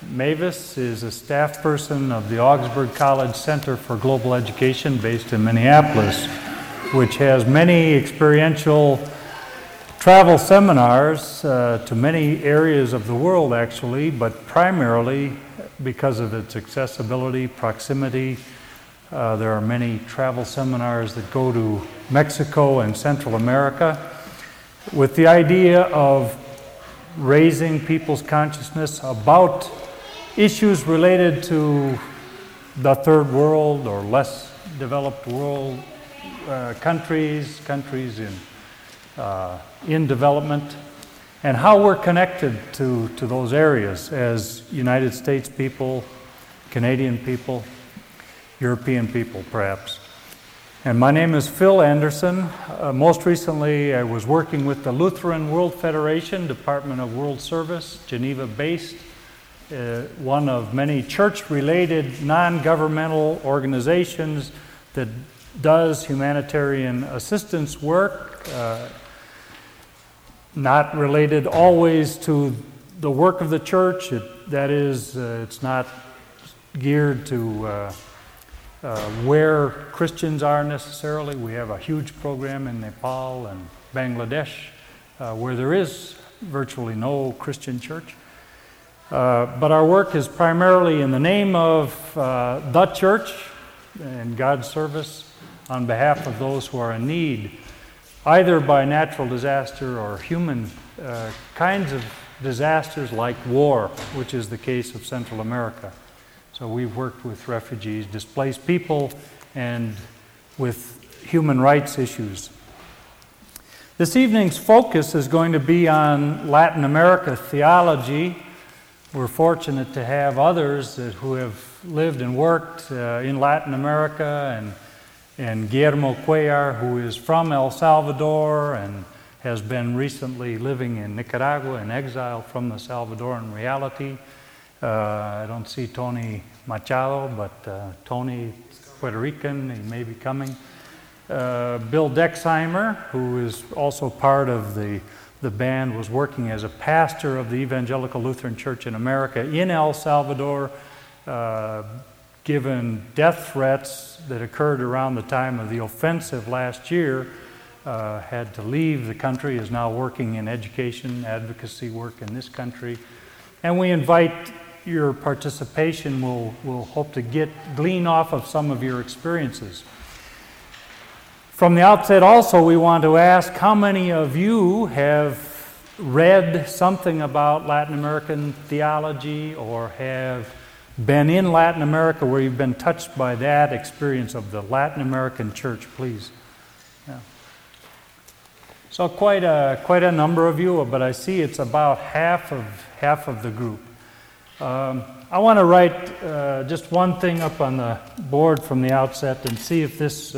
Mavis is a staff person of the Augsburg College Center for Global Education based in Minneapolis, which has many experiential travel seminars to many areas of the world actually, but primarily because of its accessibility, proximity. There are many travel seminars that go to Mexico and Central America with the idea of raising people's consciousness about issues related to the third world or less developed world countries in development, and how we're connected to those areas as United States people, Canadian people, European people perhaps. And my name is Phil Anderson. Most recently I was working with the Lutheran World Federation, Department of World Service, Geneva-based, one of many church-related non-governmental organizations that does humanitarian assistance work, not related always to the work of the church. It's not geared to where Christians are necessarily. We have a huge program in Nepal and Bangladesh where there is virtually no Christian church. But our work is primarily in the name of the church and God's service on behalf of those who are in need, either by natural disaster or human kinds of disasters like war, which is the case of Central America. So we've worked with refugees, displaced people, and with human rights issues. This evening's focus is going to be on Latin America theology. We're fortunate to have others who have lived and worked in Latin America, and Guillermo Cuellar, who is from El Salvador and has been recently living in Nicaragua in exile from the Salvadoran reality. I don't see Tony Machado, but Tony Puerto Rican, he may be coming. Bill Dexheimer, who is also part of the band, was working as a pastor of the Evangelical Lutheran Church in America in El Salvador, given death threats that occurred around the time of the offensive last year, had to leave the country, is now working in education, advocacy work in this country. And we invite your participation. We'll hope to glean off of some of your experiences. From the outset also, we want to ask how many of you have read something about Latin American theology or have been in Latin America where you've been touched by that experience of the Latin American church, please. Yeah. So quite a number of you, but I see it's about half of the group. I want to write just one thing up on the board from the outset and see if this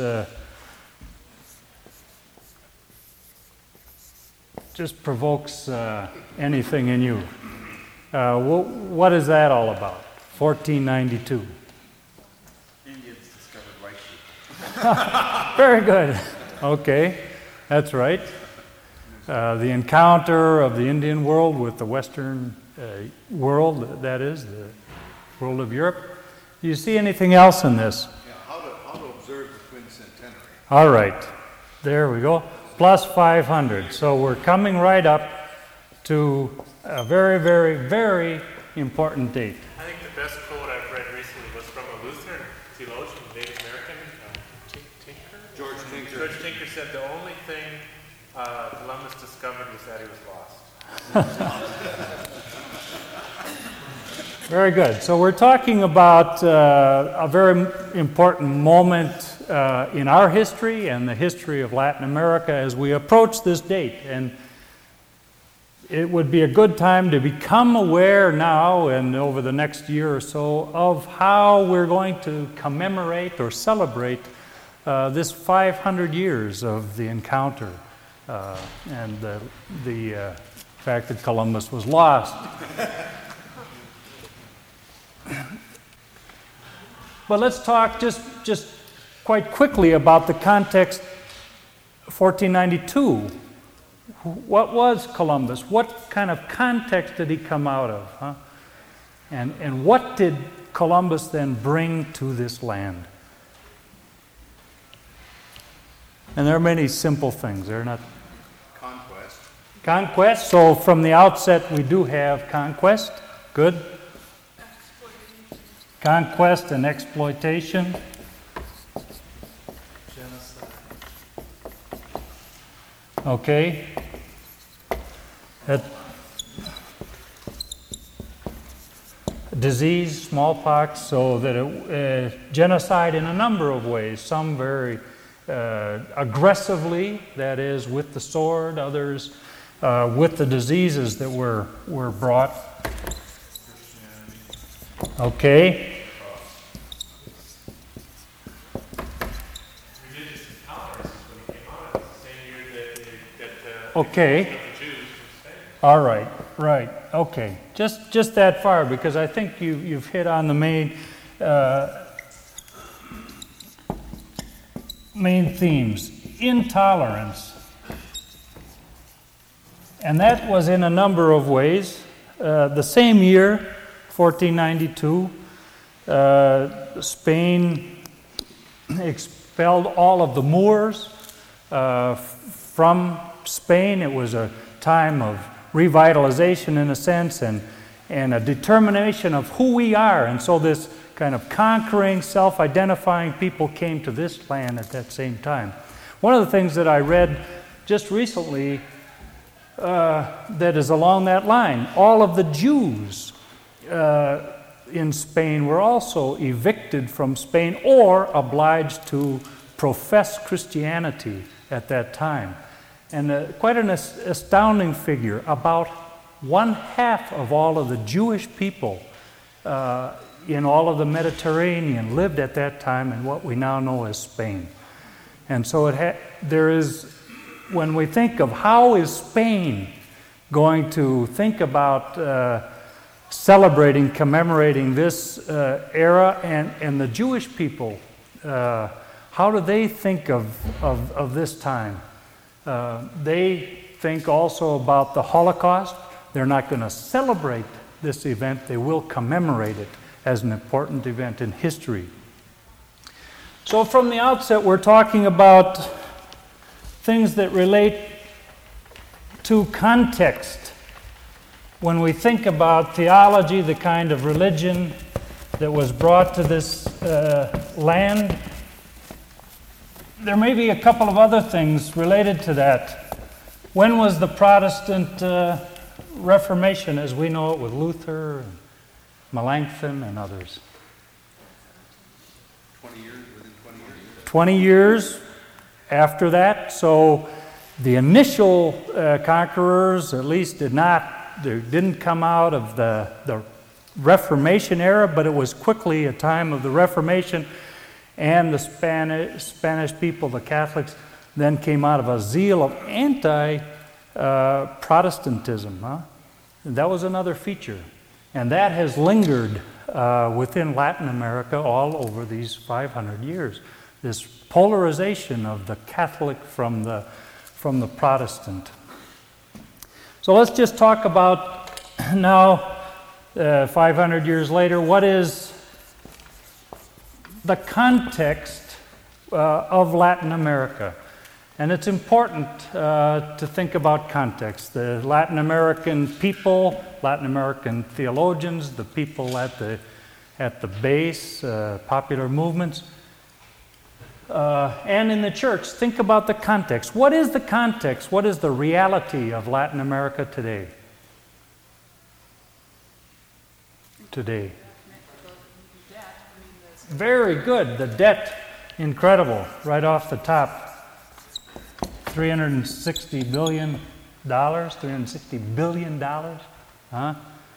just provokes anything in you. What is that all about? 1492. Indians discovered white people. Very good. Okay, that's right. The encounter of the Indian world with the Western world, that is, the world of Europe. Do you see anything else in this? Yeah, how to observe the Twin Centenary. All right, there we go. Plus 500. So we're coming right up to a very, very, very important date. I think the best quote I've read recently was from a Lutheran theologian, Native American, Tinker? George Tinker. George Tinker said the only thing Columbus discovered was that he was lost. Very good. So we're talking about a very important moment in our history and the history of Latin America as we approach this date. And it would be a good time to become aware now and over the next year or so of how we're going to commemorate or celebrate this 500 years of the encounter and the fact that Columbus was lost. But let's talk just quite quickly about the context. 1492. What was Columbus? What kind of context did he come out of? And what did Columbus then bring to this land? And there are many simple things. They're not Conquest. conquest. So from the outset, we do have conquest. Good. Conquest and exploitation. Genocide. Okay. That disease, smallpox, so that genocide in a number of ways. Some very aggressively, that is, with the sword. Others with the diseases that were brought. Okay. Religious intolerance is when it came on. It's the same year that Okay. the Jews from Spain. All right. Right. Okay. Just that far, because I think you've hit on the main themes. Intolerance. And that was in a number of ways. The same year, 1492, Spain expelled all of the Moors from Spain. It was a time of revitalization, in a sense, and a determination of who we are. And so this kind of conquering, self-identifying people came to this land at that same time. One of the things that I read just recently that is along that line, all of the Jews in Spain were also evicted from Spain or obliged to profess Christianity at that time. And quite an astounding figure. About 1/2 of all of the Jewish people in all of the Mediterranean lived at that time in what we now know as Spain. And so there is, when we think of how is Spain going to think about celebrating, commemorating this era, and the Jewish people, how do they think of this time? They think also about the Holocaust. They're not going to celebrate this event. They will commemorate it as an important event in history. So from the outset, we're talking about things that relate to context. When we think about theology, the kind of religion that was brought to this land, there may be a couple of other things related to that. When was the Protestant Reformation, as we know it, with Luther, and Melanchthon, and others? 20 years, within 20 years. 20 years after that. So the initial conquerors, at least, didn't come out of the Reformation era, but it was quickly a time of the Reformation. And the Spanish people, the Catholics, then came out of a zeal of anti-Protestantism. And that was another feature. And that has lingered within Latin America all over these 500 years. This polarization of the Catholic from the Protestant. So let's just talk about now, 500 years later, what is the context of Latin America. And it's important to think about context. The Latin American people, Latin American theologians, the people at the base, popular movements, and in the church, think about the context. What is the context? What is the reality of Latin America today? Very good. The debt, incredible, right off the top. $360 billion. Huh?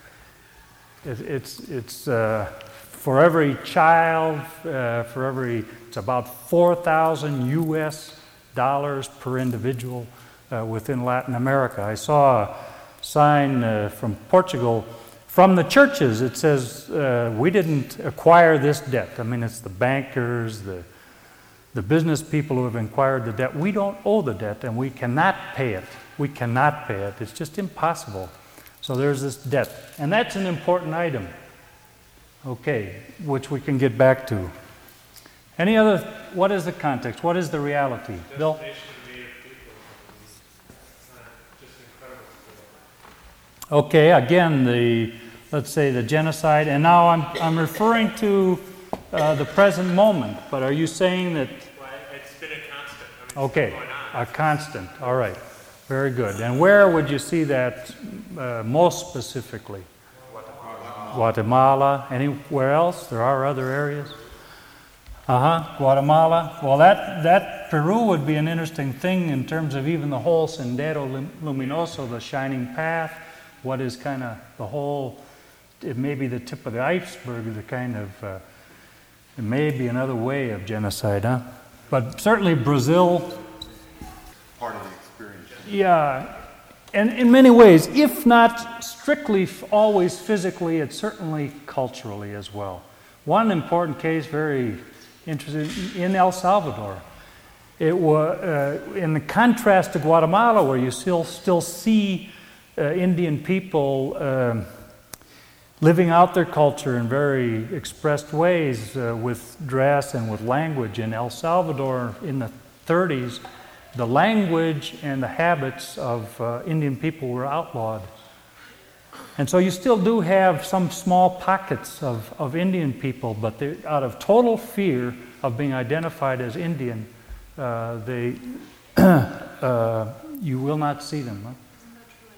It's for every child, it's about $4,000 US per individual within Latin America. I saw a sign from Portugal. From the churches, it says, we didn't acquire this debt. I mean, it's the bankers, the business people who have acquired the debt. We don't owe the debt, and we cannot pay it. We cannot pay it. It's just impossible. So there's this debt. And that's an important item. Okay, which we can get back to. Any other, what is the context? What is the reality? Bill? Destination of native people. It's just incredible. Okay, again, let's say the genocide, and now I'm referring to the present moment, but are you saying that, Well, it's been a constant. I mean, it's okay, been going on. a constant, all right, very good. And where would you see that most specifically? Guatemala, anywhere else? There are other areas? Guatemala. Well, that Peru would be an interesting thing in terms of even the whole Sendero Luminoso, the shining path. What is kind of the whole, it may be the tip of the iceberg, the kind of, it may be another way of genocide, huh? But certainly Brazil, Part of the experience. yeah, and in many ways, if not strictly always physically, it's certainly culturally as well. One important case, very interesting, in El Salvador. It was in the contrast to Guatemala, where you still see Indian people living out their culture in very expressed ways with dress and with language. In El Salvador, in the 30s, the language and the habits of Indian people were outlawed. And so you still do have some small pockets of Indian people, but they're out of total fear of being identified as Indian, you will not see them. Huh? Isn't that true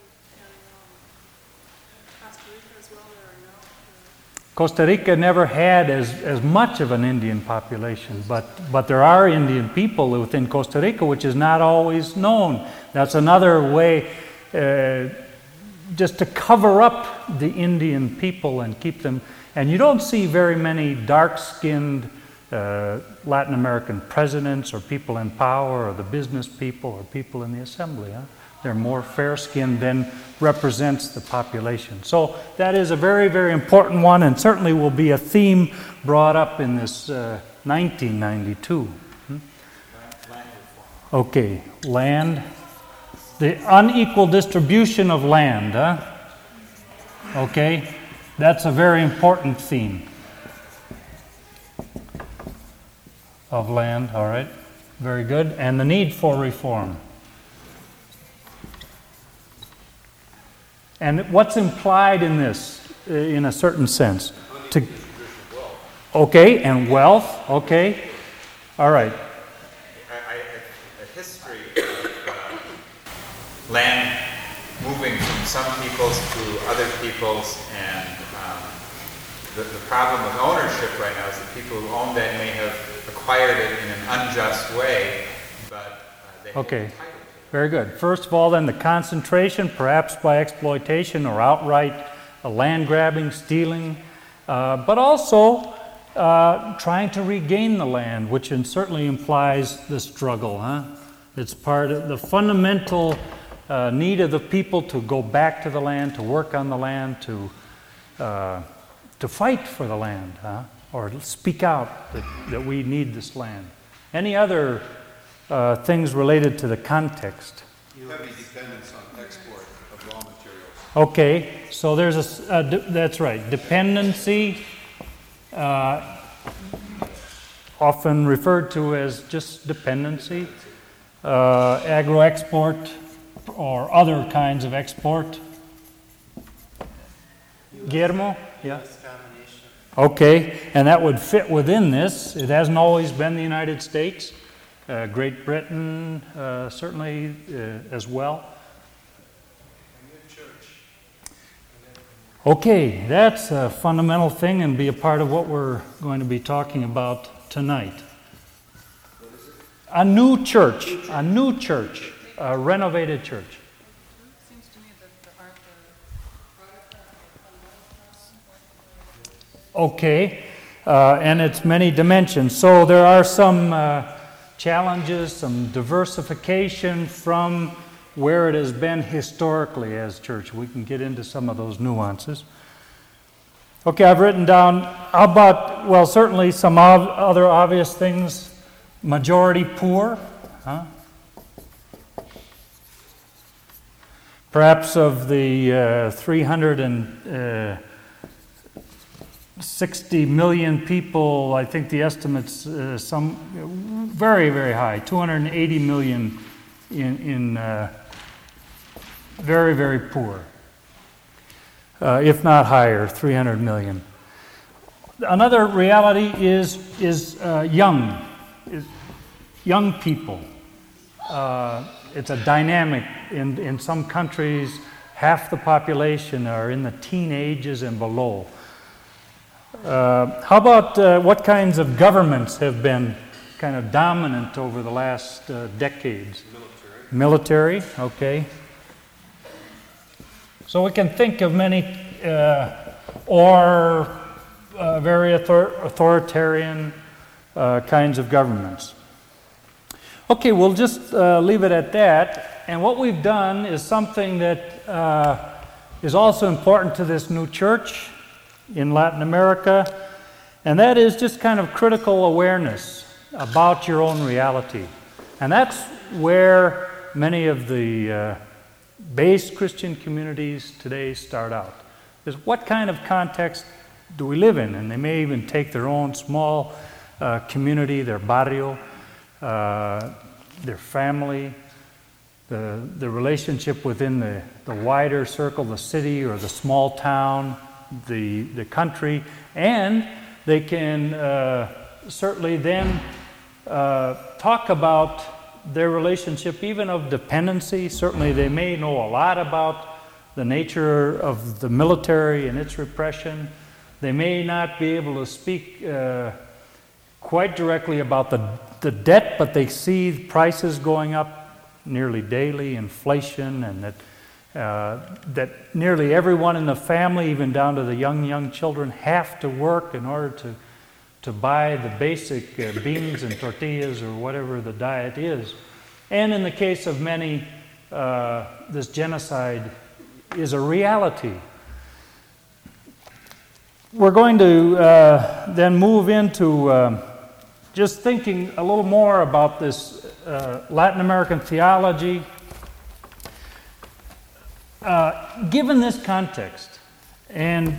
in Costa Rica as well, or no? Costa Rica never had as much of an Indian population, but there are Indian people within Costa Rica, which is not always known. That's another way just to cover up the Indian people and keep them. And you don't see very many dark-skinned Latin American presidents or people in power or the business people or people in the assembly. Huh? They're more fair-skinned than represents the population. So that is a very, very important one, and certainly will be a theme brought up in this 1992. Okay, land. The unequal distribution of land. Huh? Okay, that's a very important theme. Of land, all right, very good. And the need for reform. And what's implied in this, in a certain sense? Okay, and wealth, okay, all right. A history of land moving from some peoples to other peoples, and the problem with ownership right now is that people who own that may have acquired it in an unjust way, but they have Okay. entitled to it. Very good. First of all, then, the concentration, perhaps by exploitation or outright land grabbing, stealing, but also trying to regain the land, which certainly implies the struggle. Huh? It's part of the fundamental need of the people to go back to the land, to work on the land, to fight for the land, or speak out that we need this land. Any other things related to the context? Heavy dependence on export of raw materials. Okay, so there's that's right, dependency, often referred to as just dependency, agro-export or other kinds of export. Guillermo? Yeah. Okay, and that would fit within this. It hasn't always been the United States. Great Britain certainly as well. Okay, that's a fundamental thing and be a part of what we're going to be talking about tonight. A new church, a renovated church. It seems to me that the art, Okay, and it's many dimensions. So there are some challenges, some diversification from where it has been historically as church. We can get into some of those nuances. Okay, I've written down, how about, well, certainly some other obvious things. Majority poor, huh? Perhaps of the 60 million people. I think the estimates some very, very high, 280 million in very, very poor, if not higher, 300 million. Another reality is young people. It's a dynamic. In some countries, half the population are in the teen ages and below. How about what kinds of governments have been kind of dominant over the last decades? Military, okay. So we can think of many very authoritarian kinds of governments. Okay, we'll just leave it at that. And what we've done is something that is also important to this new church in Latin America, and that is just kind of critical awareness about your own reality. And that's where many of the base Christian communities today start out. Is what kind of context do we live in? And they may even take their own small community, their barrio, their family, the relationship within the wider circle, the city or the small town, the country, and they can certainly then talk about their relationship even of dependency. Certainly they may know a lot about the nature of the military and its repression. They may not be able to speak quite directly about the debt, but they see prices going up nearly daily, inflation, and that nearly everyone in the family, even down to the young children, have to work in order to buy the basic beans and tortillas or whatever the diet is. And in the case of many, this genocide is a reality. We're going to then move into just thinking a little more about this Latin American theology. Given this context, and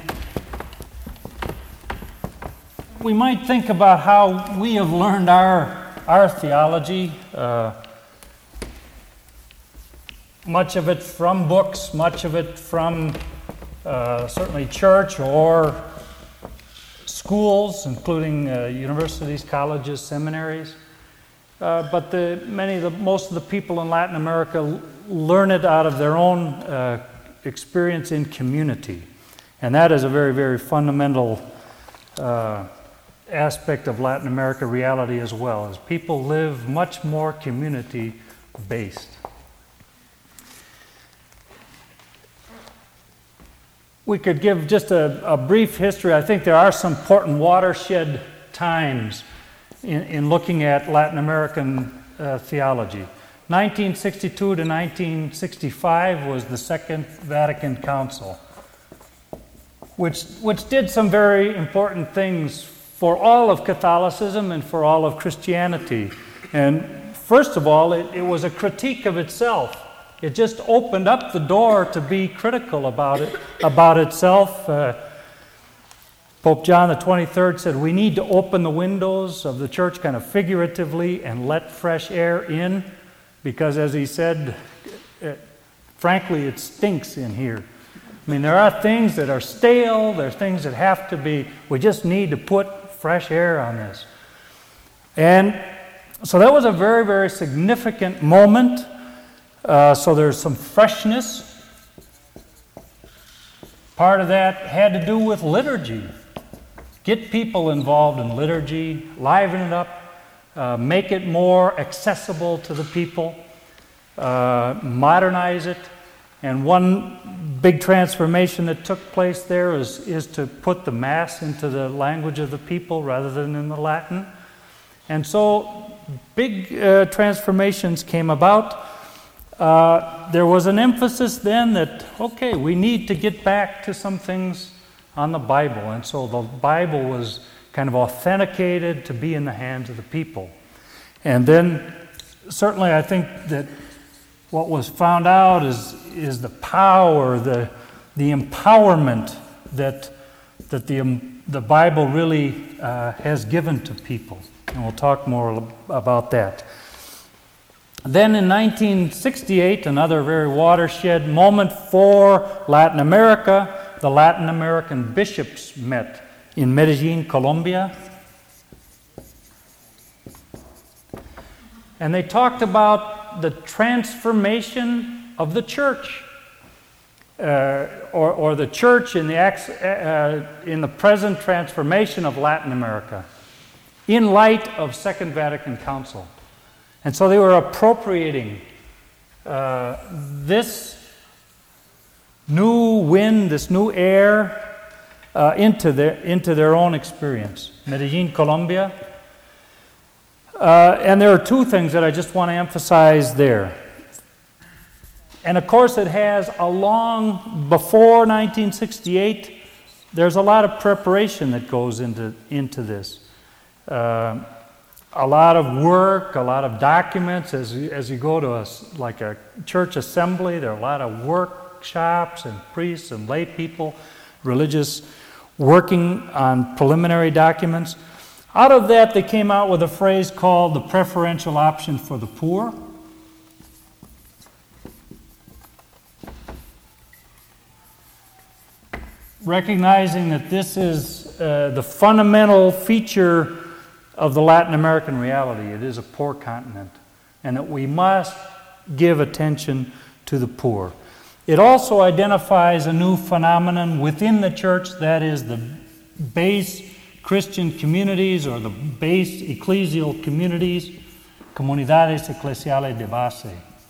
we might think about how we have learned our theology, much of it from books, much of it from certainly church or schools, including universities, colleges, seminaries. But most of the people in Latin America learn it out of their own experience in community. And that is a very, very fundamental aspect of Latin America reality as well, as people live much more community-based. We could give just a brief history. I think there are some important watershed times in looking at Latin American theology. 1962 to 1965 was the Second Vatican Council, which did some very important things for all of Catholicism and for all of Christianity. And first of all, it was a critique of itself. It just opened up the door to be critical about itself. Pope John the 23rd said, we need to open the windows of the church kind of figuratively and let fresh air in, because as he said, frankly, it stinks in here. I mean, there are things that are stale, there are things that have to be, we just need to put fresh air on this. And so that was a very, very significant moment. So there's some freshness. Part of that had to do with liturgy. Get people involved in liturgy, liven it up, make it more accessible to the people, modernize it. And one big transformation that took place there is to put the Mass into the language of the people rather than in the Latin. And so big transformations came about. There was an emphasis then that, okay, we need to get back to some things on the Bible. And so the Bible was kind of authenticated to be in the hands of the people. And then certainly I think that what was found out is the power, the empowerment that that the Bible really has given to people. And we'll talk more about that. Then in 1968, another very watershed moment for Latin America, the Latin American bishops met in Medellin, Colombia. And they talked about the transformation of the church, or the church in the present transformation of Latin America, in light of Second Vatican Council. And so they were appropriating this new wind, this new air, into their own experience. Medellin, Colombia. And there are two things that I just want to emphasize there. And of course it has before 1968, there's a lot of preparation that goes into this. A lot of work, a lot of documents. As you go to a church assembly, there are a lot of workshops and priests and lay people, religious, working on preliminary documents. Out of that, they came out with a phrase called the preferential option for the poor. Recognizing that this is the fundamental feature of the Latin American reality. It is a poor continent, and that we must give attention to the poor. It also identifies a new phenomenon within the church, that is the base Christian communities, or the base ecclesial communities, comunidades eclesiales de base.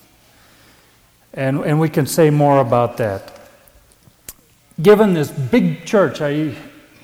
And we can say more about that. Given this big church, I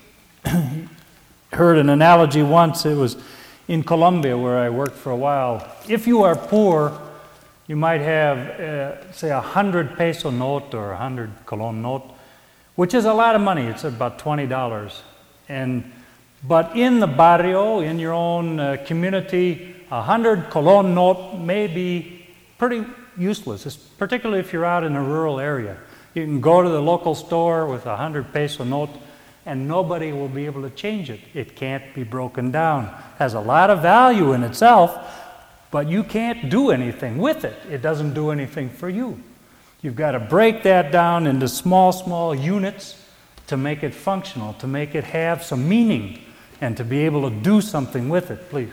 heard an analogy once. It was in Colombia, where I worked for a while. If you are poor, you might have, say, 100 peso note or 100 colon note, which is a lot of money. It's about $20. But in the barrio, in your own community, 100 colon note may be pretty useless, particularly if you're out in a rural area. You can go to the local store with 100 peso note, and nobody will be able to change it. It can't be broken down. It has a lot of value in itself, but you can't do anything with it. It doesn't do anything for you. You've got to break that down into small units to make it functional, to make it have some meaning, and to be able to do something with it, please.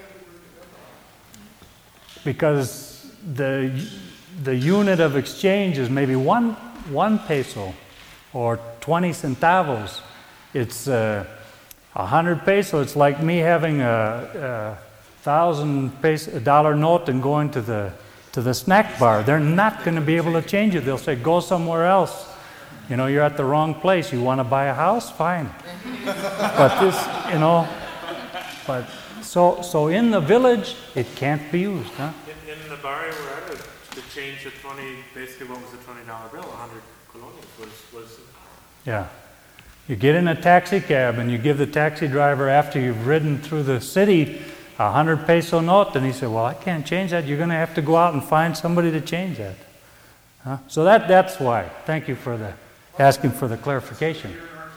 Because the unit of exchange is maybe one peso or 20 centavos. It's 100 peso. It's like me having a $1,000 note and going to the snack bar. They're not going to be able to change it. They'll say, go somewhere else. You know, you're at the wrong place. You want to buy a house? Fine. But this, but so in the village, it can't be used, huh? In the barrio where I lived, to change the 20, basically what was the $20 bill, 100 colonias was. Yeah. You get in a taxi cab and you give the taxi driver, after you've ridden through the city, 100 peso note, and he said, well, I can't change that. You're going to have to go out and find somebody to change that. Huh? So that's why. Thank you for asking for the clarification.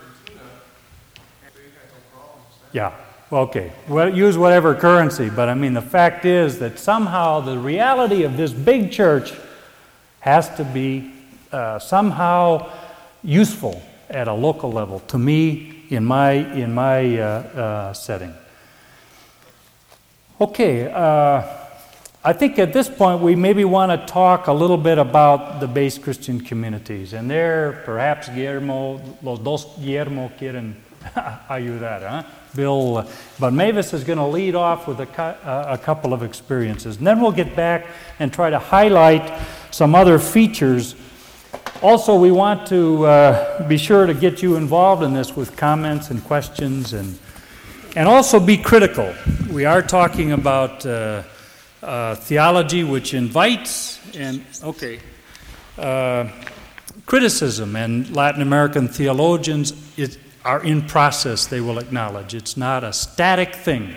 Yeah, okay. Well, use whatever currency, but I mean, the fact is that somehow the reality of this big church has to be somehow useful at a local level to me in my setting. Okay, I think at this point we maybe want to talk a little bit about the base Christian communities, and there perhaps los dos Guillermo quieren ayudar, huh? Bill, but Mavis is going to lead off with a couple of experiences, and then we'll get back and try to highlight some other features. Also, we want to be sure to get you involved in this with comments and questions, and also be critical. We are talking about theology which invites criticism, and Latin American theologians are in process, they will acknowledge. It's not a static thing.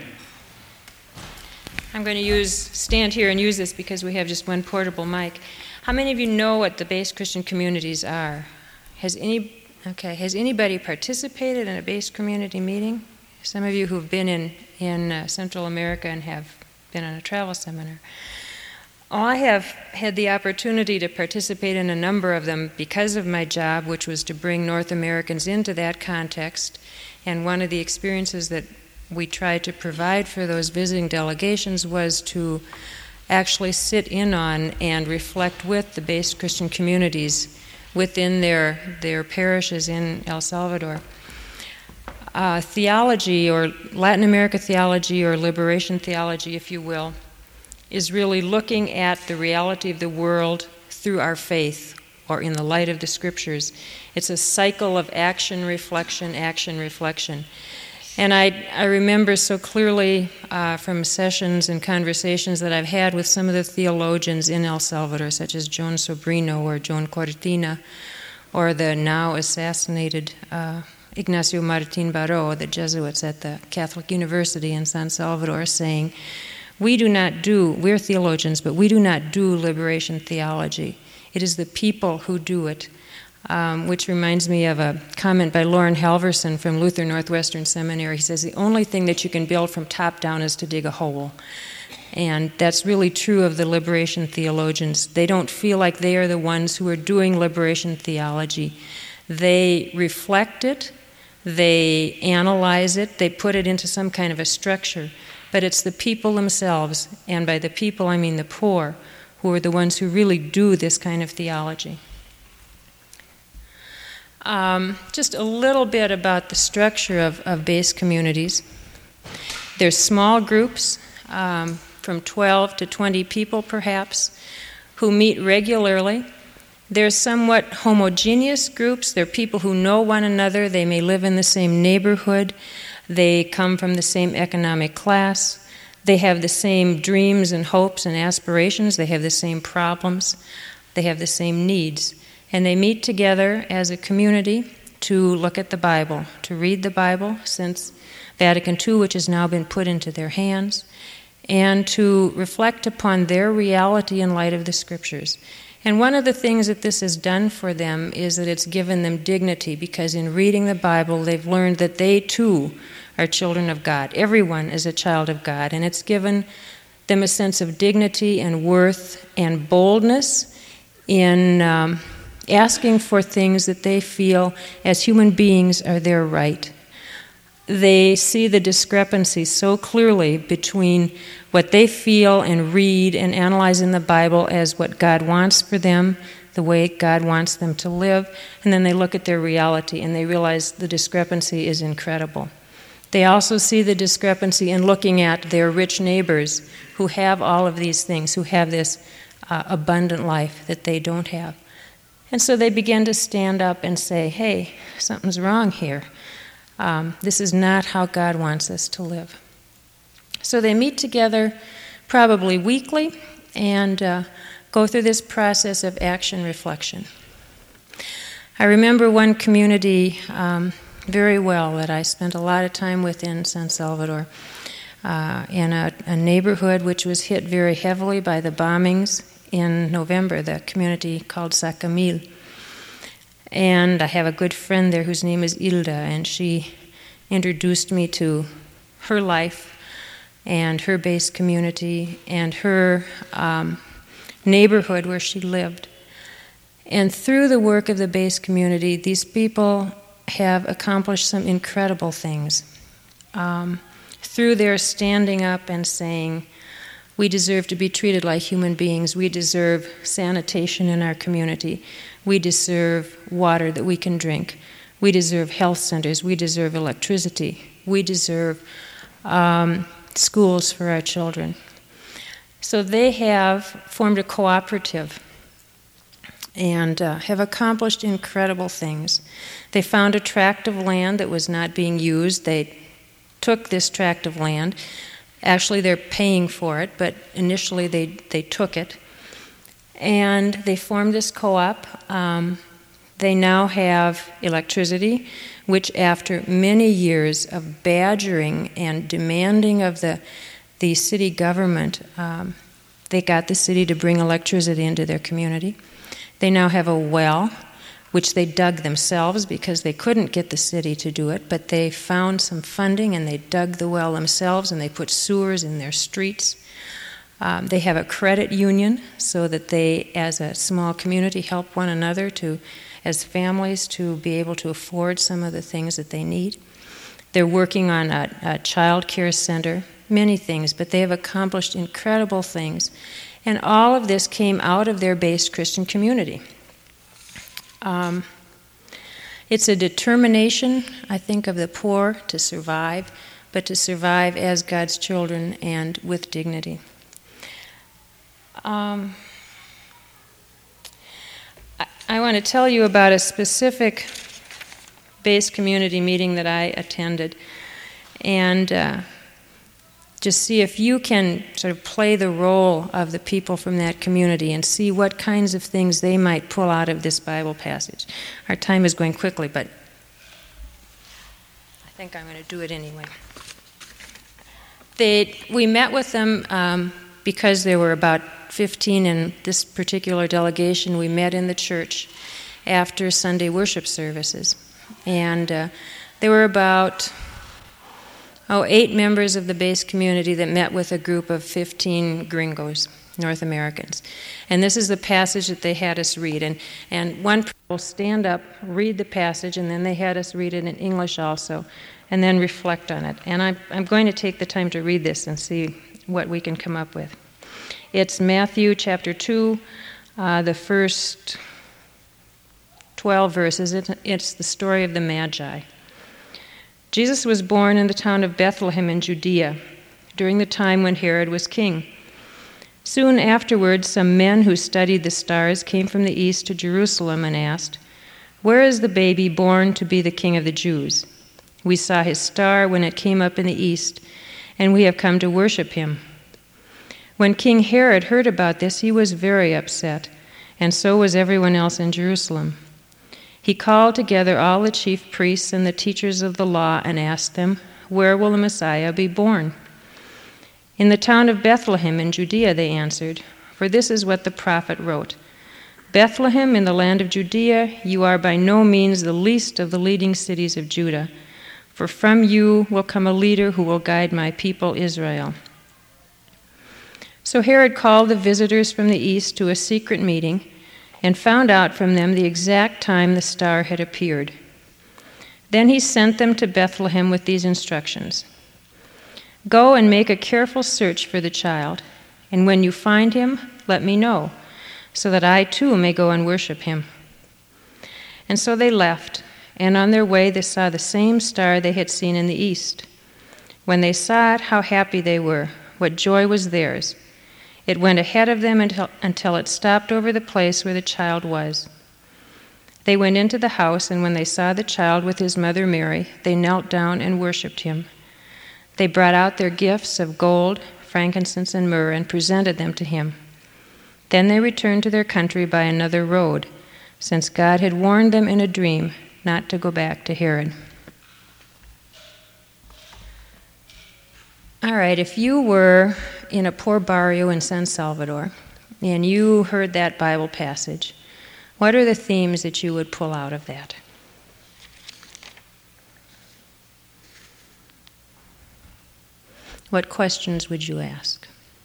I'm going to stand here and use this because we have just one portable mic. How many of you know what the base Christian communities are? Has Okay, has anybody participated in a base community meeting? Some of you who've been in Central America and have been on a travel seminar. I have had the opportunity to participate in a number of them because of my job, which was to bring North Americans into that context. And one of the experiences that we tried to provide for those visiting delegations was to actually sit in on and reflect with the base Christian communities within their parishes in El Salvador. Theology, or Latin America theology, or liberation theology, if you will, is really looking at the reality of the world through our faith, or in the light of the Scriptures. It's a cycle of action, reflection, action, reflection. And I remember so clearly from sessions and conversations that I've had with some of the theologians in El Salvador, such as Joan Sobrino or Joan Cortina, or the now assassinated Ignacio Martín Baró, the Jesuits at the Catholic University in San Salvador, saying, we're theologians, but we do not do liberation theology. It is the people who do it. Which reminds me of a comment by Loren Halverson from Luther Northwestern Seminary. He says, the only thing that you can build from top down is to dig a hole. And that's really true of the liberation theologians. They don't feel like they are the ones who are doing liberation theology. They reflect it, they analyze it, they put it into some kind of a structure. But it's the people themselves, and by the people I mean the poor, who are the ones who really do this kind of theology. Just a little bit about the structure of base communities. There's small groups, from 12 to 20 people perhaps, who meet regularly. There's somewhat homogeneous groups. They're people who know one another. They may live in the same neighborhood. They come from the same economic class. They have the same dreams and hopes and aspirations. They have the same problems. They have the same needs. And they meet together as a community to look at the Bible, to read the Bible since Vatican II, which has now been put into their hands, and to reflect upon their reality in light of the Scriptures. And one of the things that this has done for them is that it's given them dignity, because in reading the Bible, they've learned that they too are children of God. Everyone is a child of God, and it's given them a sense of dignity and worth and boldness in asking for things that they feel as human beings are their right. They see the discrepancy so clearly between what they feel and read and analyze in the Bible as what God wants for them, the way God wants them to live, and then they look at their reality and they realize the discrepancy is incredible. They also see the discrepancy in looking at their rich neighbors who have all of these things, who have this abundant life that they don't have. And so they begin to stand up and say, hey, something's wrong here. This is not how God wants us to live. So they meet together probably weekly and go through this process of action reflection. I remember one community very well that I spent a lot of time with in San Salvador, in a neighborhood which was hit very heavily by the bombings in November, the community called Sacamil. And I have a good friend there whose name is Hilda, and she introduced me to her life and her base community and her neighborhood where she lived. And through the work of the base community, these people have accomplished some incredible things. Through their standing up and saying, we deserve to be treated like human beings. We deserve sanitation in our community. We deserve water that we can drink. We deserve health centers. We deserve electricity. We deserve schools for our children. So they have formed a cooperative and have accomplished incredible things. They found a tract of land that was not being used. They took this tract of land. Actually, they're paying for it, but initially they took it. And they formed this co-op. They now have electricity, which after many years of badgering and demanding of the city government, they got the city to bring electricity into their community. They now have a well which they dug themselves because they couldn't get the city to do it, but they found some funding and they dug the well themselves and they put sewers in their streets. They have a credit union so that they, as a small community, help one another as families to be able to afford some of the things that they need. They're working on a child care center, many things, but they have accomplished incredible things. And all of this came out of their base Christian community. It's a determination, I think, of the poor to survive, but to survive as God's children and with dignity. I want to tell you about a specific base community meeting that I attended, and just see if you can sort of play the role of the people from that community and see what kinds of things they might pull out of this Bible passage. Our time is going quickly, but I think I'm going to do it anyway. We met with them because there were about 15 in this particular delegation. We met in the church after Sunday worship services. And there were about 8 members of the base community that met with a group of 15 gringos, North Americans. And this is the passage that they had us read. And one will stand up, read the passage, and then they had us read it in English also, and then reflect on it. And I'm going to take the time to read this and see what we can come up with. It's Matthew chapter 2, the first 12 verses. It's the story of the Magi. Jesus was born in the town of Bethlehem in Judea during the time when Herod was king. Soon afterwards, some men who studied the stars came from the east to Jerusalem and asked, "Where is the baby born to be the King of the Jews? We saw his star when it came up in the east, and we have come to worship him." When King Herod heard about this, he was very upset, and so was everyone else in Jerusalem. He called together all the chief priests and the teachers of the law and asked them, "Where will the Messiah be born?" "In the town of Bethlehem in Judea," they answered, "for this is what the prophet wrote. Bethlehem in the land of Judea, you are by no means the least of the leading cities of Judah, for from you will come a leader who will guide my people Israel." So Herod called the visitors from the east to a secret meeting and found out from them the exact time the star had appeared. Then he sent them to Bethlehem with these instructions: "Go and make a careful search for the child, and when you find him, let me know, so that I too may go and worship him." And so they left, and on their way they saw the same star they had seen in the east. When they saw it, how happy they were, what joy was theirs. It went ahead of them until it stopped over the place where the child was. They went into the house, and when they saw the child with his mother Mary, they knelt down and worshipped him. They brought out their gifts of gold, frankincense, and myrrh and presented them to him. Then they returned to their country by another road, since God had warned them in a dream not to go back to Herod. All right, if you were in a poor barrio in San Salvador and you heard that Bible passage, what are the themes that you would pull out of that? What questions would you ask?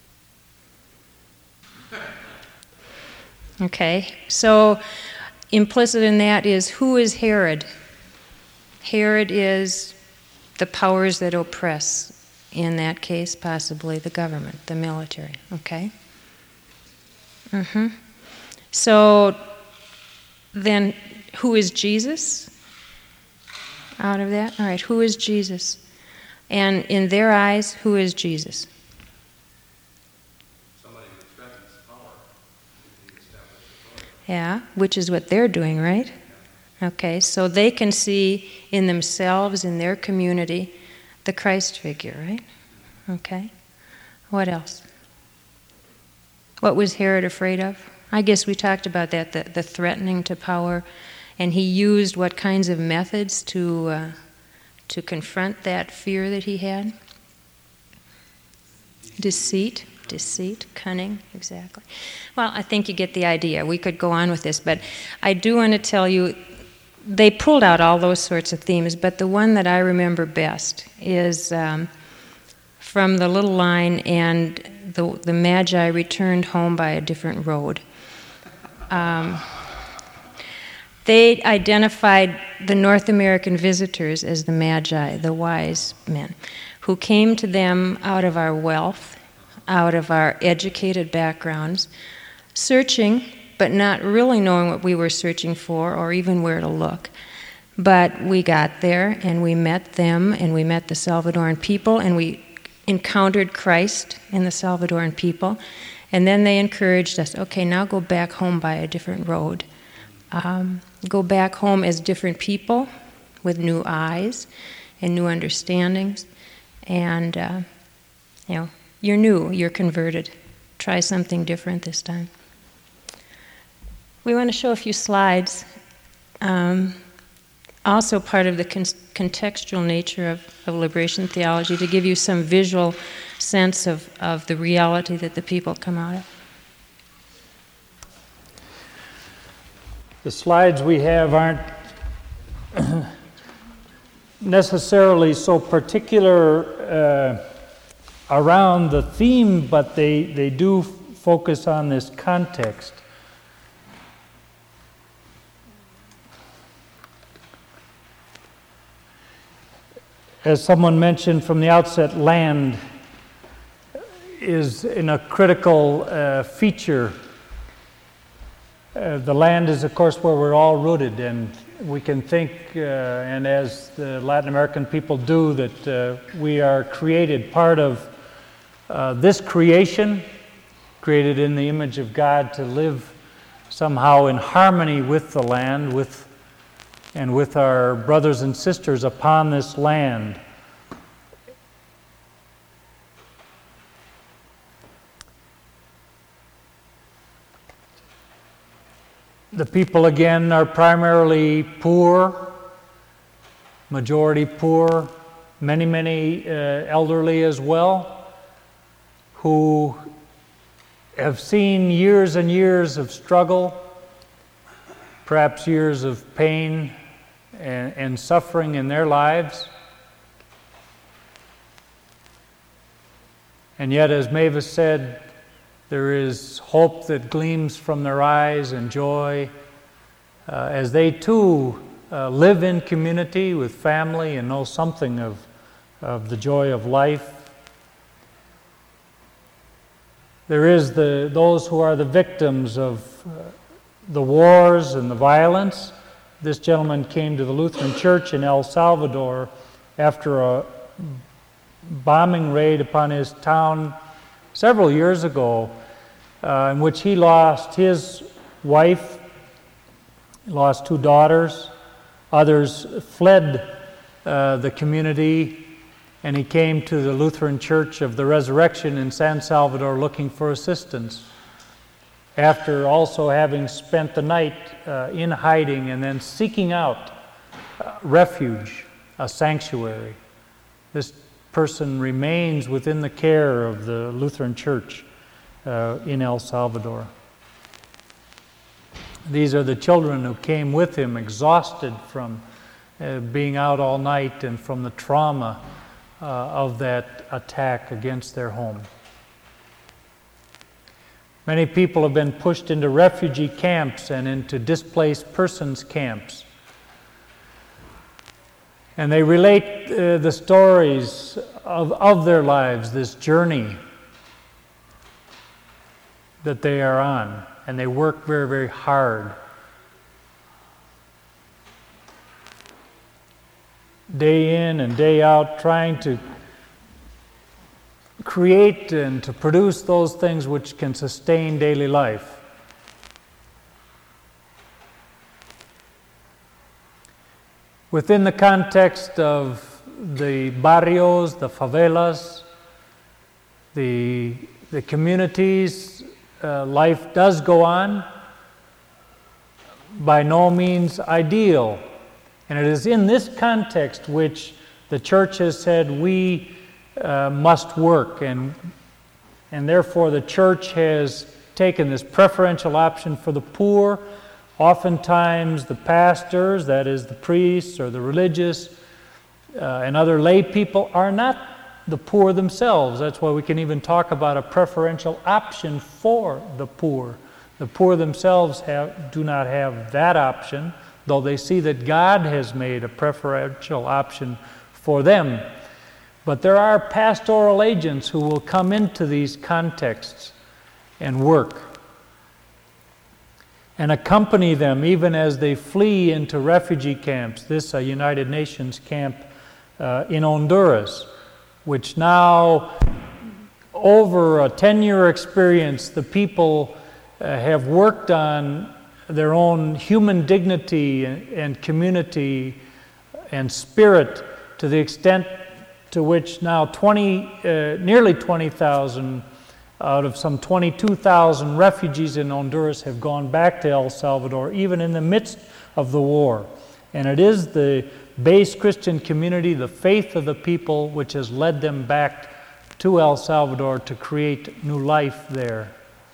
Okay, so implicit in that is, who is Herod? Herod is the powers that oppress. In that case, possibly the government, the military, okay? So then, who is Jesus out of that? All right, who is Jesus? And in their eyes, who is Jesus? Somebody who threatens power. To establish authority. Yeah, which is what they're doing, right? Okay, so they can see in themselves, in their community, the Christ figure, right? Okay. What else? What was Herod afraid of? I guess we talked about that, the threatening to power, and he used what kinds of methods to confront that fear that he had? Deceit. Deceit, cunning, exactly. Well, I think you get the idea. We could go on with this, but I do want to tell you, they pulled out all those sorts of themes, but the one that I remember best is from the little line, and the Magi returned home by a different road. They identified the North American visitors as the Magi, the wise men, who came to them out of our wealth, out of our educated backgrounds, searching, but not really knowing what we were searching for or even where to look. But we got there, and we met them, and we met the Salvadoran people, and we encountered Christ in the Salvadoran people. And then they encouraged us, okay, now go back home by a different road. Go back home as different people with new eyes and new understandings. And, you're new, you're converted. Try something different this time. We want to show a few slides. Also part of the contextual nature of liberation theology, to give you some visual sense of the reality that the people come out of. The slides we have aren't necessarily so particular around the theme, but they do focus on this context. As someone mentioned from the outset, land is in a critical feature. The land is, of course, where we're all rooted, and we can think, and as the Latin American people do, that we are created part of this creation, created in the image of God to live somehow in harmony with the land, with our brothers and sisters upon this land. The people, again, are primarily poor, majority poor, many elderly as well, who have seen years and years of struggle, perhaps years of pain and suffering in their lives. And yet, as Mavis said, there is hope that gleams from their eyes and joy as they too live in community with family and know something of the joy of life. There is those who are the victims of the wars and the violence. This gentleman came to the Lutheran Church in El Salvador after a bombing raid upon his town several years ago, in which he lost his wife, lost 2 daughters. Others fled the community, and he came to the Lutheran Church of the Resurrection in San Salvador looking for assistance, after also having spent the night in hiding and then seeking out refuge, a sanctuary. This person remains within the care of the Lutheran Church in El Salvador. These are the children who came with him, exhausted from being out all night and from the trauma of that attack against their home. Many people have been pushed into refugee camps and into displaced persons camps. And they relate the stories of their lives, this journey that they are on. And they work very, very hard. Day in and day out, trying to create and to produce those things which can sustain daily life. Within the context of the barrios, the favelas, the communities, life does go on, by no means ideal. And it is in this context which the church has said we must work. And and therefore the church has taken this preferential option for the poor. Oftentimes the pastors, that is the priests or the religious, and other lay people are not the poor themselves. That's why we can even talk about a preferential option for the poor. The poor themselves do not have that option, though they see that God has made a preferential option for them. But there are pastoral agents who will come into these contexts and work and accompany them even as they flee into refugee camps. This a United Nations camp in Honduras, which now, over a 10-year experience, the people have worked on their own human dignity and community and spirit, to the extent to which now nearly 20,000 out of some 22,000 refugees in Honduras have gone back to El Salvador, even in the midst of the war. And it is the base Christian community, the faith of the people, which has led them back to El Salvador to create new life there.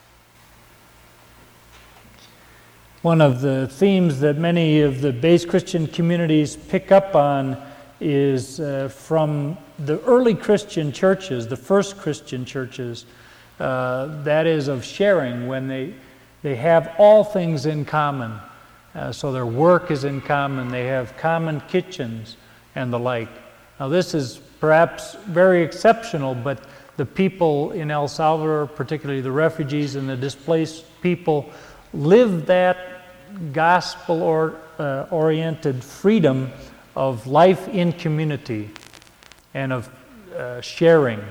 One of the themes that many of the base Christian communities pick up on is from the early Christian churches, the first Christian churches, that is of sharing, when they have all things in common. So their work is in common, they have common kitchens and the like. Now this is perhaps very exceptional, but the people in El Salvador, particularly the refugees and the displaced people, live that gospel-oriented freedom of life in community and of sharing.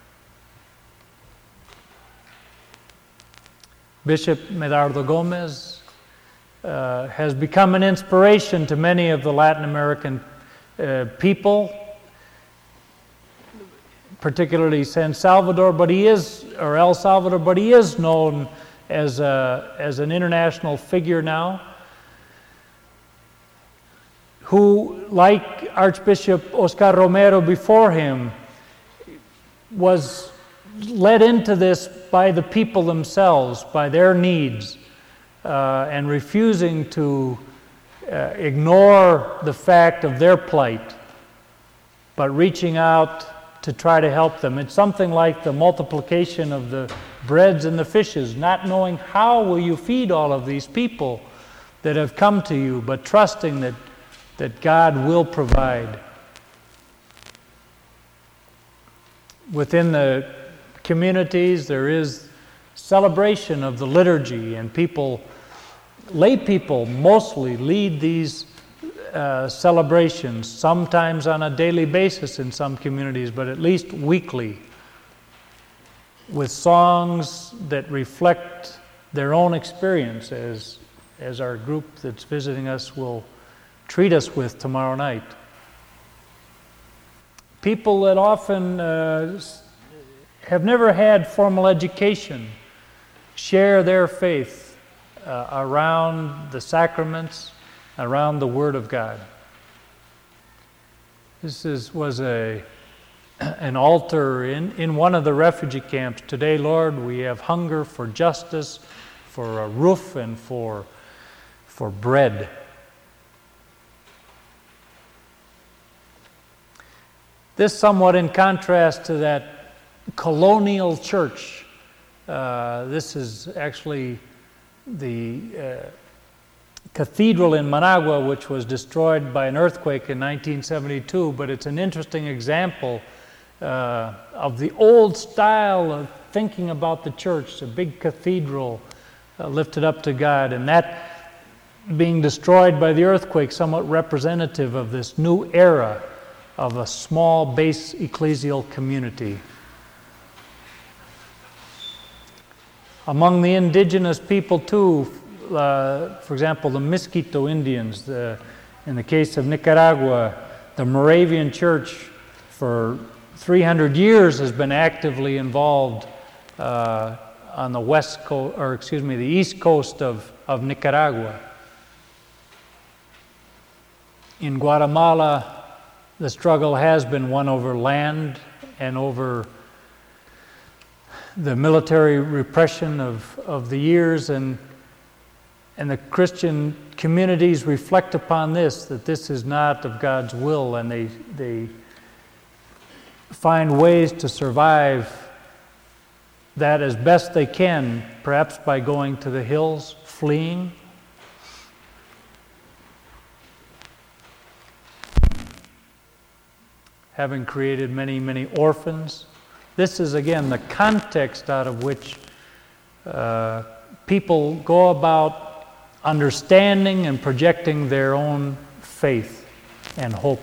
Bishop Medardo Gomez has become an inspiration to many of the Latin American people, particularly El Salvador, but he is known as an international figure now, who, like Archbishop Oscar Romero before him, was led into this by the people themselves, by their needs, and refusing to ignore the fact of their plight, but reaching out to try to help them. It's something like the multiplication of the breads and the fishes, not knowing how will you feed all of these people that have come to you, but trusting that God will provide. Within the communities, there is celebration of the liturgy, and lay people mostly lead these celebrations, sometimes on a daily basis in some communities, but at least weekly, with songs that reflect their own experience, as our group that's visiting us will treat us with tomorrow night. People that often have never had formal education share their faith around the sacraments, around the Word of God. This was an altar in one of the refugee camps. Today, Lord, we have hunger for justice, for a roof, and for bread. This somewhat in contrast to that colonial church. This is actually the cathedral in Managua, which was destroyed by an earthquake in 1972, but it's an interesting example of the old style of thinking about the church, a big cathedral lifted up to God, and that being destroyed by the earthquake, somewhat representative of this new era of a small base ecclesial community. Among the indigenous people too, for example, the Miskito Indians, in the case of Nicaragua, the Moravian Church for 300 years has been actively involved on the the east coast of Nicaragua. In Guatemala, the struggle has been one over land and over the military repression of the years, and the Christian communities reflect upon this, that this is not of God's will, and they find ways to survive that as best they can, perhaps by going to the hills, fleeing. Having created many, many orphans. This is, again, the context out of which people go about understanding and projecting their own faith and hope.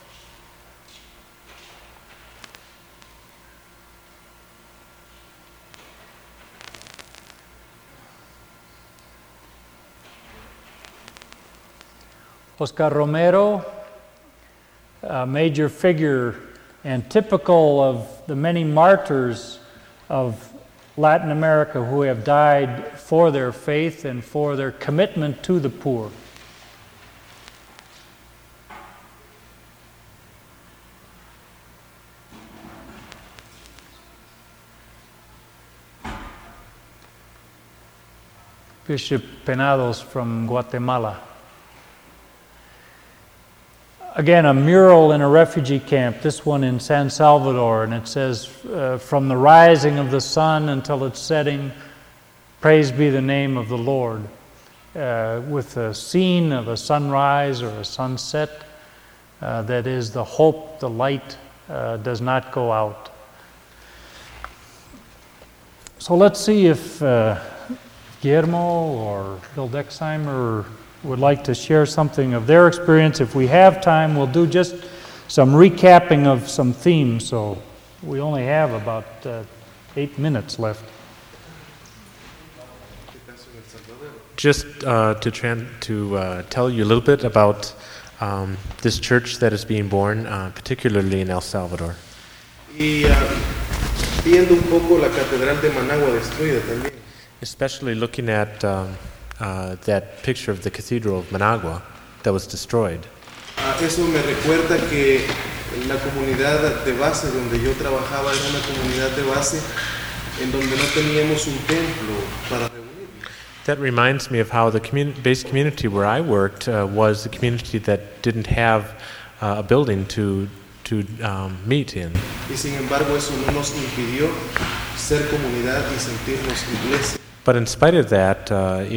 Oscar Romero, a major figure and typical of the many martyrs of Latin America who have died for their faith and for their commitment to the poor. Bishop Penados from Guatemala. Again, a mural in a refugee camp, this one in San Salvador, and it says, from the rising of the sun until its setting, praise be the name of the Lord. With a scene of a sunrise or a sunset, that is the hope, the light does not go out. So let's see if Guillermo or Bill Dexheimer would like to share something of their experience. If we have time, we'll do just some recapping of some themes. So we only have about 8 minutes left. Just to tell you a little bit about this church that is being born, particularly in El Salvador. Y viendo un poco la catedral de Managua destruida también. Especially looking at that picture of the Cathedral of Managua that was destroyed. Eso me recuerda que la comunidad de base donde yo trabajaba era una comunidad de base en donde no teníamos un templo para reunirnos. That reminds me of how the base community where I worked was a community that didn't have a building to meet in. Y sin embargo eso no nos impidió ser comunidad y sentirnos iglesia. But in spite of that,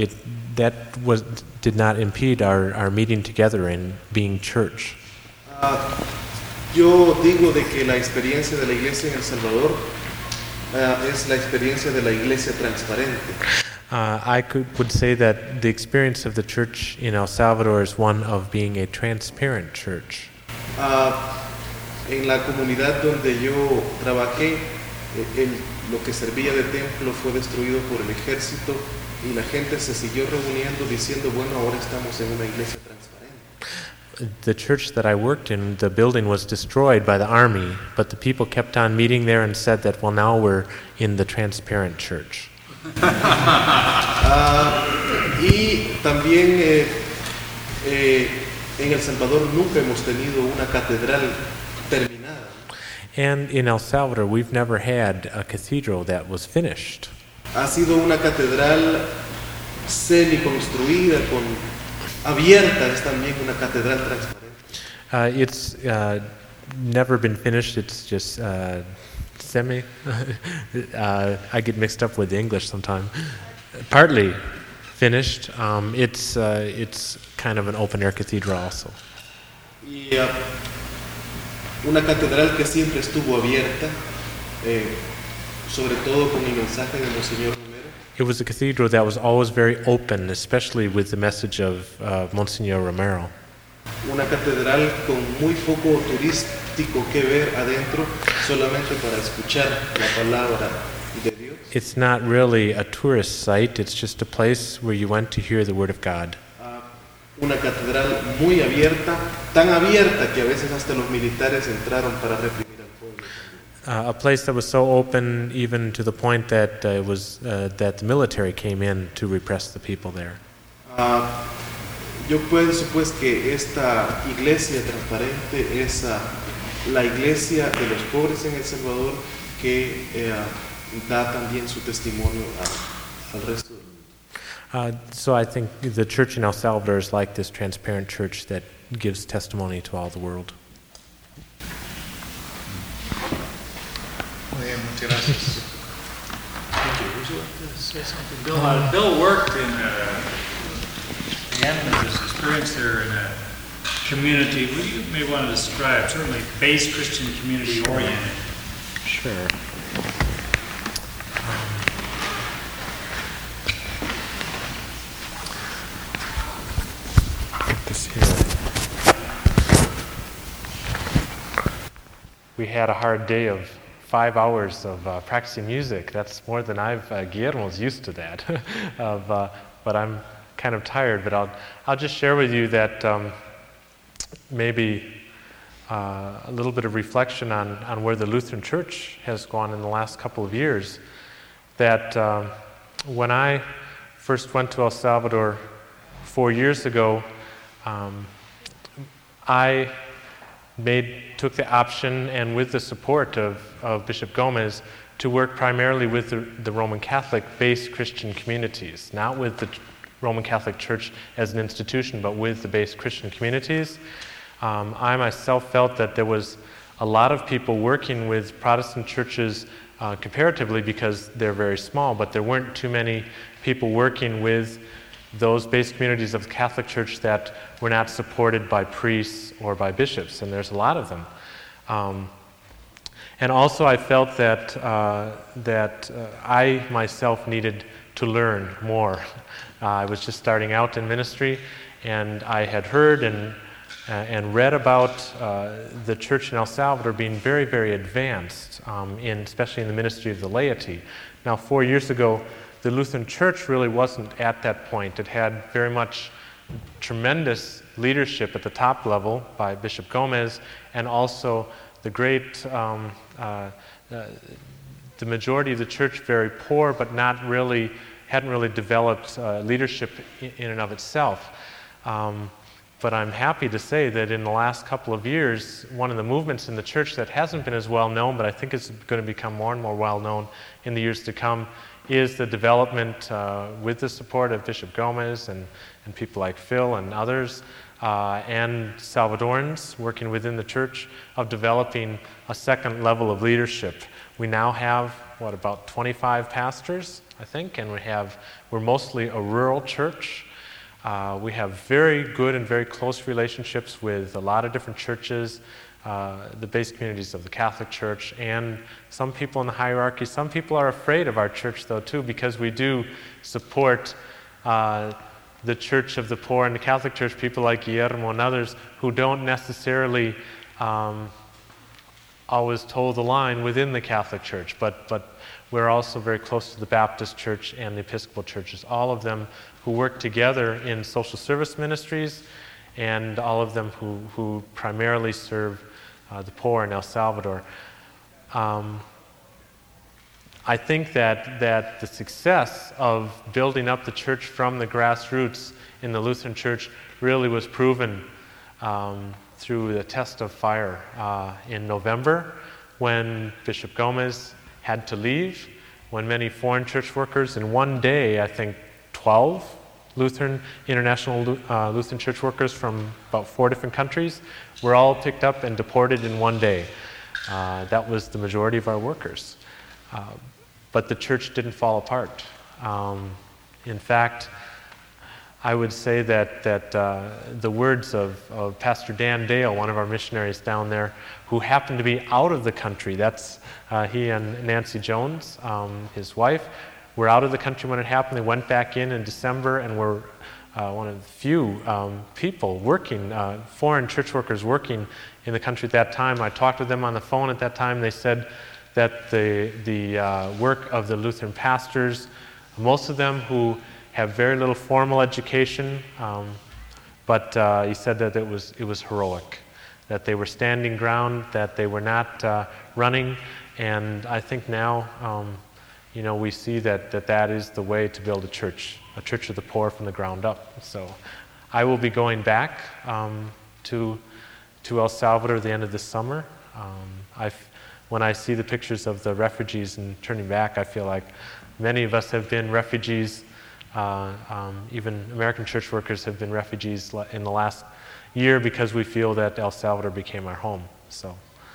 did not impede our meeting together and being church. Yo digo de que la experiencia de la iglesia en El Salvador es la experiencia de la iglesia transparente. Would say that the experience of the church in El Salvador is one of being a transparent church. En la comunidad donde yo trabajé, lo que servía de templo fue destruido por el ejército y la gente se siguió reuniendo diciendo, bueno, ahora estamos en una iglesia transparente. The church that I worked in, the building was destroyed by the army, but the people kept on meeting there and said that, well, now we're in the transparent church. Y también en El Salvador nunca hemos tenido una catedral terminada. And in El Salvador, we've never had a cathedral that was finished. Ha sido una catedral semi-construida, abierta, es también una catedral transparente. It's never been finished, it's just semi. I get mixed up with the English sometimes. Partly finished. It's kind of an open-air cathedral also. Y una catedral que siempre estuvo abierta, sobre todo con el mensaje de Monseñor Romero. It was a cathedral that was always very open, especially with the message of Monsignor Romero. Una catedral con muy poco turístico que ver adentro, solamente para escuchar la palabra de Dios. It's not really a tourist site, it's just a place where you went to hear the Word of God. Una catedral muy abierta, tan abierta que a veces hasta los militares entraron para reprimir al pueblo. A place that was so open even to the point that that the military came in to repress the people there. Yo pienso pues que esta iglesia transparente es la iglesia de los pobres en El Salvador que da también su testimonio al resto del mundo. So I think the church in El Salvador is like this transparent church that gives testimony to all the world. Muy bien, muchas gracias. Thank you. Would you like to say something? Bill worked in the end of his experience there in a community. What do you may want to describe? Certainly base Christian community oriented. Sure. Get this here. We had a hard day of 5 hours of practicing music. That's more than Guillermo's used to that. But I'm kind of tired. But I'll just share with you that maybe a little bit of reflection on where the Lutheran Church has gone in the last couple of years. That when I first went to El Salvador 4 years ago, I took the option, and with the support of Bishop Gomez, to work primarily with the Roman Catholic-based Christian communities, not with the Roman Catholic Church as an institution, but with the base Christian communities. I myself felt that there was a lot of people working with Protestant churches comparatively because they're very small, but there weren't too many people working with those base communities of the Catholic Church that were not supported by priests or by bishops, and there's a lot of them. And also I felt that I myself needed to learn more. I was just starting out in ministry, and I had heard and read about the church in El Salvador being very, very advanced, especially in the ministry of the laity. Now, 4 years ago, the Lutheran Church really wasn't at that point. It had very much tremendous leadership at the top level by Bishop Gomez, and also the great, the majority of the church very poor, but hadn't really developed leadership in and of itself. But I'm happy to say that in the last couple of years, one of the movements in the church that hasn't been as well known, but I think is going to become more and more well known in the years to come, is the development, with the support of Bishop Gomez and people like Phil and others, and Salvadorans working within the church, of developing a second level of leadership. We now have, about 25 pastors, I think, and we're mostly a rural church. We have very good and very close relationships with a lot of different churches, the base communities of the Catholic Church, and some people in the hierarchy. Some people are afraid of our church, though, too, because we do support the Church of the Poor and the Catholic Church, people like Guillermo and others who don't necessarily always toe the line within the Catholic Church, but we're also very close to the Baptist Church and the Episcopal churches, all of them who work together in social service ministries, and all of them who primarily serve the poor in El Salvador. I think that the success of building up the church from the grassroots in the Lutheran Church really was proven through the test of fire in November, when Bishop Gomez had to leave, when many foreign church workers in one day, I think 12 international Lutheran church workers from about 4 different countries were all picked up and deported in one day. That was the majority of our workers. But the church didn't fall apart. In fact, I would say that the words of Pastor Dan Dale, one of our missionaries down there, who happened to be out of the country, that's he and Nancy Jones, his wife, were out of the country when it happened. They went back in December and were one of the few people working, foreign church workers working in the country at that time. I talked with them on the phone at that time. They said that the work of the Lutheran pastors, most of them who have very little formal education, but he said that it was heroic, that they were standing ground, that they were not running, and I think now we see that is the way to build a church of the poor from the ground up. So I will be going back to El Salvador at the end of this summer. When I see the pictures of the refugees and turning back, I feel like many of us have been refugees. Even American church workers have been refugees in the last year because we feel that El Salvador became our home. So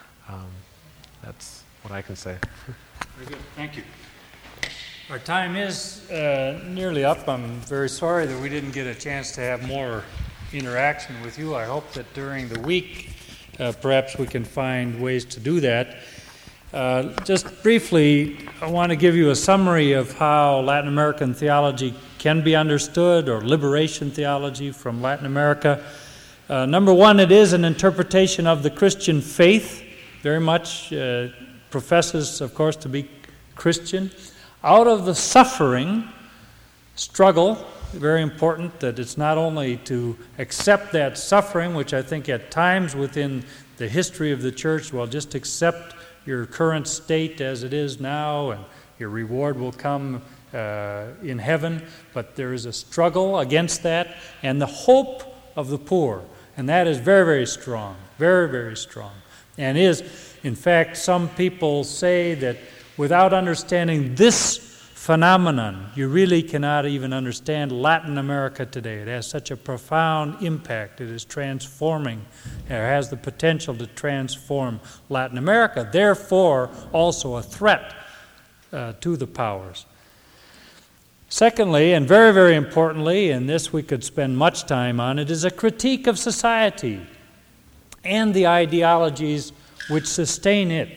that's what I can say. Very good. Thank you. Our time is nearly up. I'm very sorry that we didn't get a chance to have more interaction with you. I hope that during the week perhaps we can find ways to do that. Just briefly, I want to give you a summary of how Latin American theology can be understood, or liberation theology from Latin America. Number one, it is an interpretation of the Christian faith, very much professes, of course, to be Christian. Out of the suffering, struggle, very important that it's not only to accept that suffering, which I think at times within the history of the church, well, just accept your current state as it is now, and your reward will come in heaven. But there is a struggle against that, and the hope of the poor, and that is very, very strong, very, very strong. And is, in fact, some people say that without understanding this phenomenon, you really cannot even understand Latin America today. It has such a profound impact. It is transforming. It has the potential to transform Latin America, therefore also a threat to the powers. Secondly, and very, very importantly, and this we could spend much time on, it is a critique of society and the ideologies which sustain it.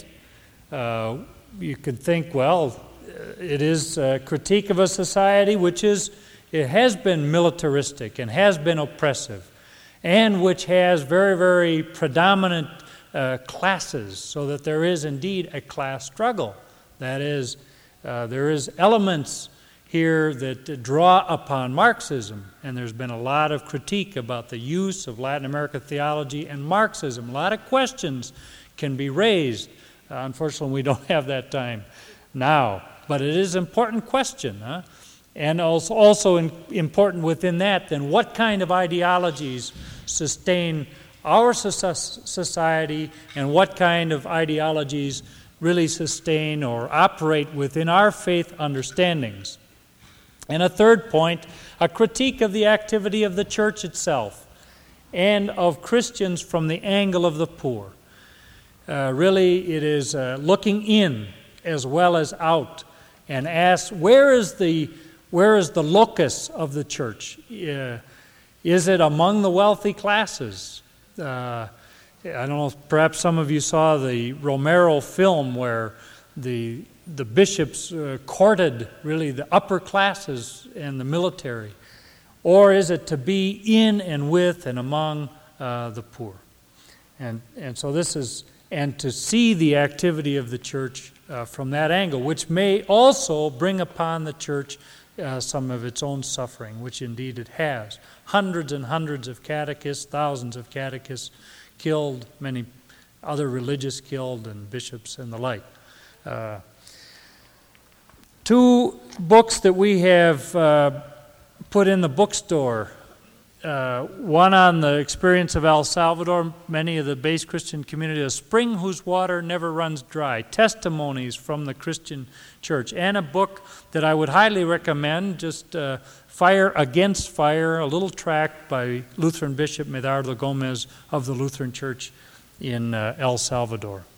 You could think, well, it is a critique of a society it has been militaristic and has been oppressive, and which has very, very predominant classes, so that there is indeed a class struggle. That is, there is elements here that draw upon Marxism, and there's been a lot of critique about the use of Latin American theology and Marxism. A lot of questions can be raised. Unfortunately, we don't have that time now, but it is an important question, and also important within that, then what kind of ideologies sustain our society, and what kind of ideologies really sustain or operate within our faith understandings. And a third point, a critique of the activity of the church itself and of Christians from the angle of the poor. Really, it is looking in as well as out, and ask, where is the locus of the church? Is it among the wealthy classes? I don't know, perhaps some of you saw the Romero film where the bishops courted really the upper classes and the military. Or is it to be in and with and among the poor? And so this is, and to see the activity of the church from that angle, which may also bring upon the church some of its own suffering, which indeed it has. Hundreds and hundreds of catechists, thousands of catechists killed, many other religious killed, and bishops and the like. Two books that we have put in the bookstore. One on the experience of El Salvador, many of the base Christian community, A Spring Whose Water Never Runs Dry, Testimonies from the Christian Church, and a book that I would highly recommend, just Fire Against Fire, a little tract by Lutheran Bishop Medardo Gomez of the Lutheran Church in El Salvador.